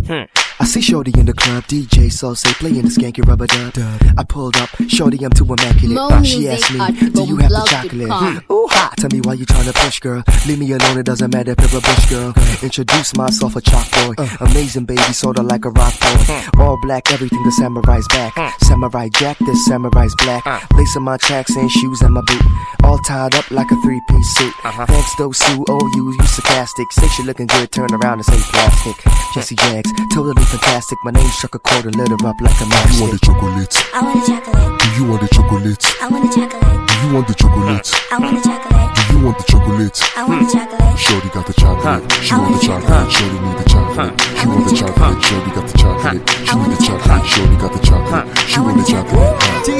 I see Shorty in the club, DJ Sauce playing the skanky rubber dub. I pulled up, Shorty, I'm too immaculate. She asked me, do you have the chocolate? Ooh, ha, tell me why you tryna push, girl. Leave me alone, it doesn't matter if you're a bush girl. Introduce myself a chalk boy. Amazing baby, sorta like a rock boy. All black, everything the samurai's back. Samurai jack, this samurai's black. Lacing my tracks and shoes and my boot. All tied up like a three-piece suit. Thanks, though, Sue, oh, you sarcastic. Say she looking good, turn around and say plastic. Jesse Jags, totally fantastic. My name struck a chord and lit her up like a matchstick. You want the chocolates? I want the chocolate. Do you want the chocolates? I want the chocolate. Do you want the chocolates? I want the chocolate. Do you want the chocolates? I want the chocolate. Shorty got the chocolate. She want the chocolate. Shorty need the chocolate. She want the chocolate. Shorty got the chocolate. She want the chocolate. Shorty got the chocolate. She want the chocolate.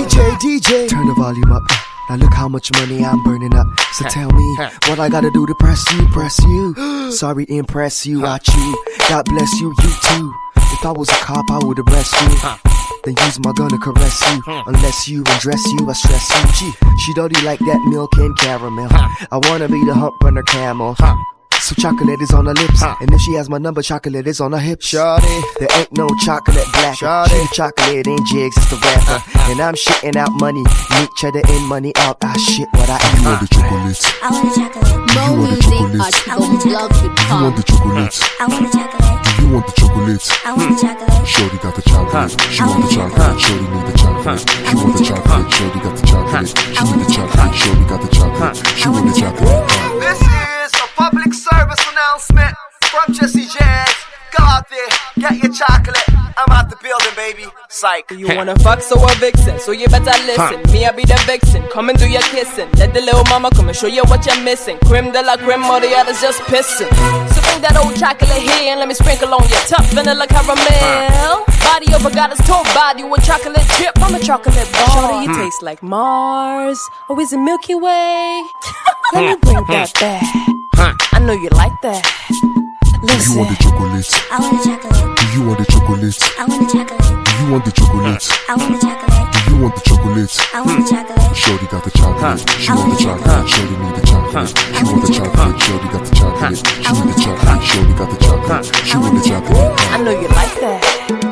DJ, turn the volume up. Now look how much money I'm burning up. So tell me what I gotta do to press you. Sorry, impress you, I chew. God bless you, you too. If I was a cop, I would arrest you. Then use my gun to caress you. Unless you undress you, I stress you. She dirty like that milk and caramel. I wanna be the hump runner camel. So chocolate is on her lips, and if she has my number, chocolate is on her hips. Shorty, there ain't no chocolate black. Shorty, she the chocolate ain't jigs, it's the rapper. And I'm shitting out money, meat cheddar in, money out. I shit what I eat. You want the chocolates? I want the chocolate. More music at TheBoomBlog.com. You want the chocolates? I want the chocolate. Do you want the chocolates? I want the chocolate. Shorty got the chocolate. She want the chocolate. Shorty need the chocolate. She want the chocolate. Shorty got the chocolate. She need the chocolate. Shorty got the chocolate. She want the chocolate. This is a public service announcement from Jesse Jags. Go out there, get your chocolate. I'm out the building, baby. Psych. You wanna fuck, so a vixen, so you better listen. Me, I be the vixen, come and do your kissing. Let the little mama come and show you what you're missing. Creme de la creme, all the others just pissing. So bring that old chocolate here and let me sprinkle on your tough vanilla caramel. Body over goddess, told body with chocolate chip. I'm a chocolate bar. Shorty, you taste like Mars. Or is it Milky Way? Let me bring that back. I know you like that. Listen. Do you want the chocolates? I want the chocolate. Do you want the chocolates? I want the chocolate. Do you want the chocolates? I want the chocolate. Do you want the chocolates? I want the chocolate. Shorty got the chocolate. She want the chocolate. Shorty need the chocolate. She want the chocolate. Shorty got the chocolate. She need the chocolate. Shorty got the chocolate. She want the chocolate. I know you like that.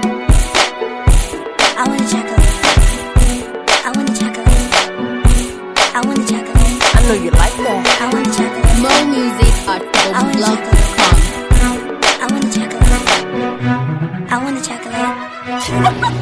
I want the chocolate. I want the chocolate. I want the chocolate. I know you like that. I want the chocolate. More music at TheBoomBlog.com. I want the chocolate. I want the chocolate.